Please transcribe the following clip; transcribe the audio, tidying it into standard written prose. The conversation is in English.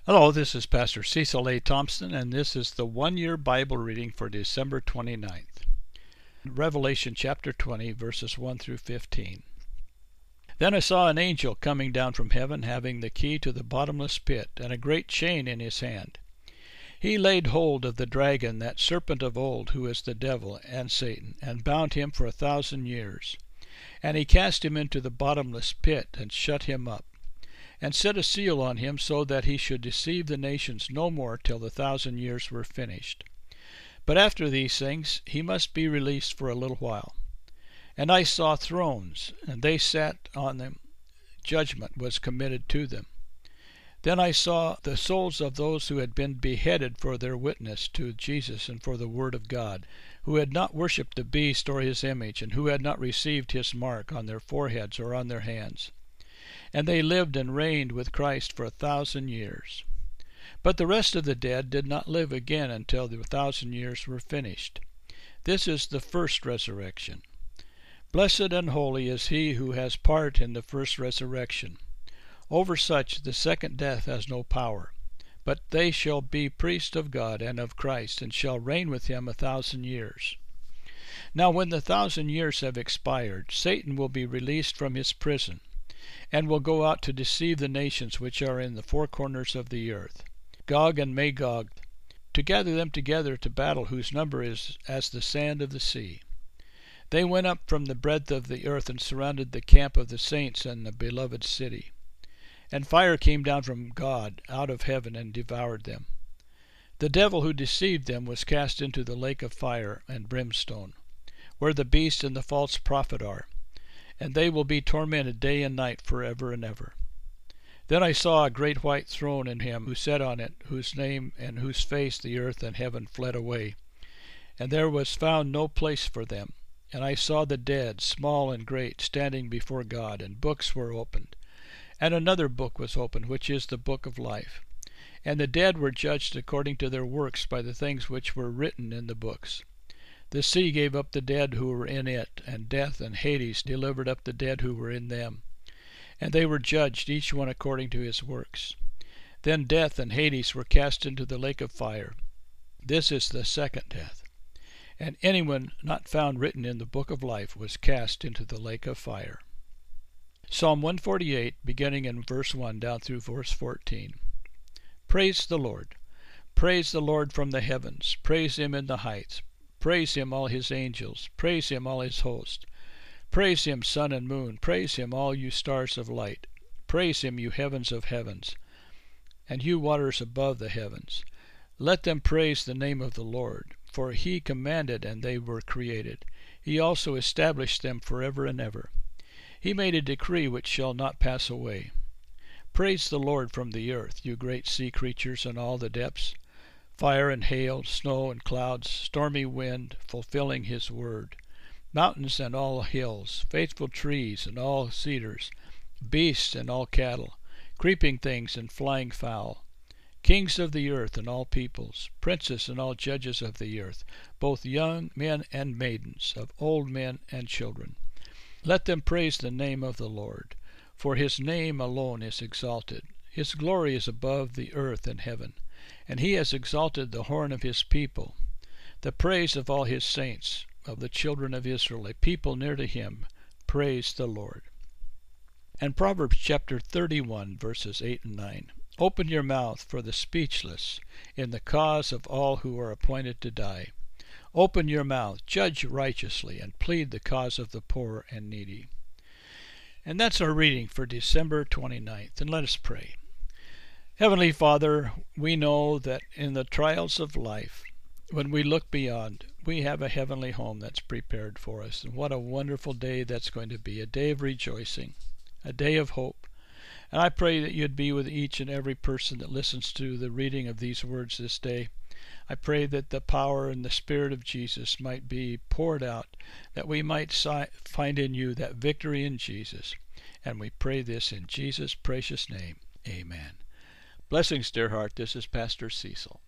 Hello, this is Pastor Cecil A. Thompson, and this is the one-year Bible reading for December 29th. Revelation chapter 20, verses 1 through 15. Then I saw an angel coming down from heaven, having the key to the bottomless pit, and a great chain in his hand. He laid hold of the dragon, that serpent of old, who is the devil and Satan, and bound him for 1,000 years. And he cast him into the bottomless pit, and shut him up, and set a seal on him, so that he should deceive the nations no more till the 1,000 years were finished. But after these things he must be released for a little while. And I saw thrones, and they sat on them. Judgment was committed to them. Then I saw the souls of those who had been beheaded for their witness to Jesus and for the word of God, who had not worshipped the beast or his image, and who had not received his mark on their foreheads or on their hands. And they lived and reigned with Christ for 1,000 years. But the rest of the dead did not live again until the 1,000 years were finished. This is the first resurrection. Blessed and holy is he who has part in the first resurrection. Over such the second death has no power, but they shall be priests of God and of Christ, and shall reign with him 1,000 years. Now when the 1,000 years have expired, Satan will be released from his prison, and will go out to deceive the nations which are in the four corners of the earth, Gog and Magog, to gather them together to battle, whose number is as the sand of the sea. They went up from the breadth of the earth and surrounded the camp of the saints and the beloved city. And fire came down from God out of heaven and devoured them. The devil who deceived them was cast into the lake of fire and brimstone, where the beast and the false prophet are, and they will be tormented day and night forever and ever. Then I saw a great white throne, and him who sat on it, whose name and whose face the earth and heaven fled away, and there was found no place for them. And I saw the dead, small and great, standing before God, and books were opened. And another book was opened, which is the book of life. And the dead were judged according to their works by the things which were written in the books. The sea gave up the dead who were in it, and death and Hades delivered up the dead who were in them. And they were judged, each one according to his works. Then death and Hades were cast into the lake of fire. This is the second death. And anyone not found written in the book of life was cast into the lake of fire. Psalm 148, beginning in verse 1 down through verse 14. Praise the Lord. Praise the Lord from the heavens. Praise him in the heights. Praise him, all his angels. Praise him, all his host. Praise him, sun and moon. Praise him, all you stars of light. Praise him, you heavens of heavens, and you waters above the heavens. Let them praise the name of the Lord, for he commanded, and they were created. He also established them forever and ever. He made a decree which shall not pass away. Praise the Lord from the earth, you great sea creatures and all the depths, fire and hail, snow and clouds, stormy wind, fulfilling his word, mountains and all hills, faithful trees and all cedars, beasts and all cattle, creeping things and flying fowl, kings of the earth and all peoples, princes and all judges of the earth, both young men and maidens, of old men and children. Let them praise the name of the Lord, for his name alone is exalted. His glory is above the earth and heaven, and he has exalted the horn of his people, the praise of all his saints, of the children of Israel, a people near to him. Praise the Lord. And Proverbs chapter 31, verses 8 and 9. Open your mouth for the speechless, in the cause of all who are appointed to die. Open your mouth, judge righteously, and plead the cause of the poor and needy. And that's our reading for December 29th. And let us pray. Heavenly Father, we know that in the trials of life, when we look beyond, we have a heavenly home that's prepared for us. And what a wonderful day that's going to be, a day of rejoicing, a day of hope. And I pray that you'd be with each and every person that listens to the reading of these words this day. I pray that the power and the Spirit of Jesus might be poured out, that we might find in you that victory in Jesus. And we pray this in Jesus' precious name. Amen. Blessings, dear heart. This is Pastor Cecil.